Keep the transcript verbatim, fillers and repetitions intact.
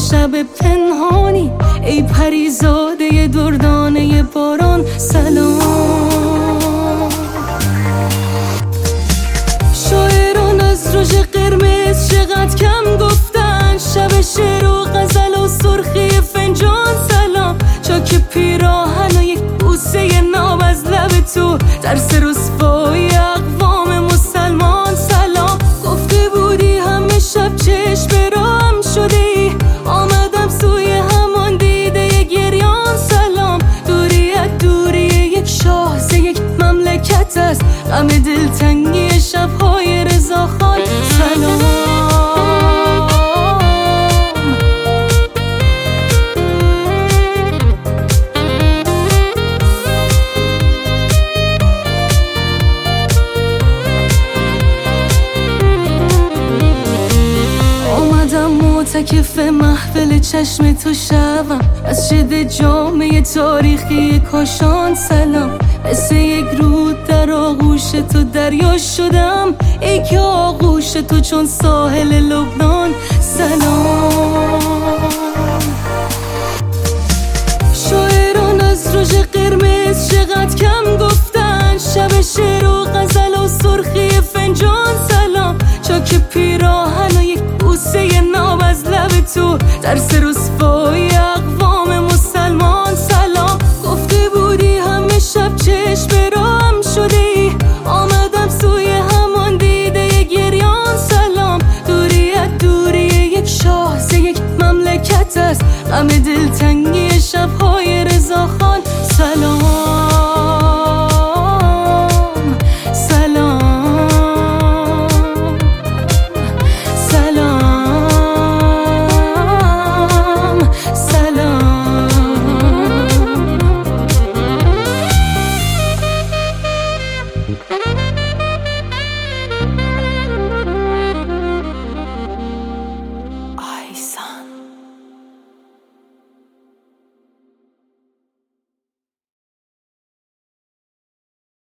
شب پنهانی، ای پریزاده دردانه باران سلام. شاعران از رژ قرمز چقدر کم گفتن، شب شعر و غزل و سرخی فنجان سلام. چاک پیراهن و یک بوسه ناب از لب تو، درس رسوای اقوام مسلمان سلام. گفته بودی همه شب چشم برام شده ای، آمدم سوی همان دیده گریان سلام. دوریت دوری یک شاه ز یک مملکت است، غم دلتنگی شبهای رضاخان سلام. متکف محفل چشم تو شوم، مسجد جامع تاریخی کاشان سلام. مثل یک رود در آغوش تو دریا شدم، ای که آغوش تو چون ساحل لبنان سلام. شاعران از رژ قرمز چقدر کم گفتن، شب شعر و غزل و سرخی فنجان سلام. چاک پیراهن و یک بوسه ناب از لب تو، درس رسوای